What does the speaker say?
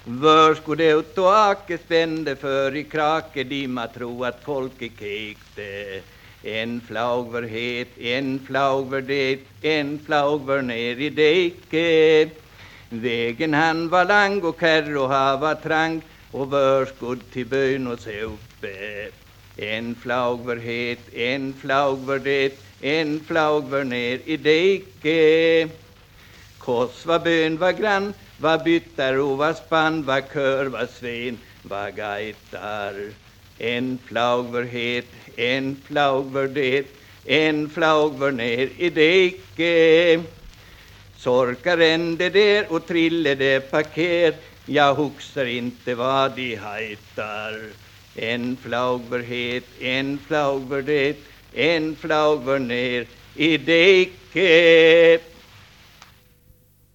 Vör skulle ut och ake spände för i krake dimma tro att folket kekte. En flaug var het, en flaug var det, en flaug var ner i deke. Vägen han var lang och kärr och hava trang och vör skud till bön och se uppe. En flaug var het, en flaug var det, en flaug var ner i deke. Kors var bön var grann, var byttar och var spann, var kör, var sven, var gaitar. En flaug var het, en flaug var det, en flaug var ner i deke. Sorkaren det där och trillade paket, jag huxar inte vad de hajtar. En flaug var het, en flaug var det, en flaug var ner i deke.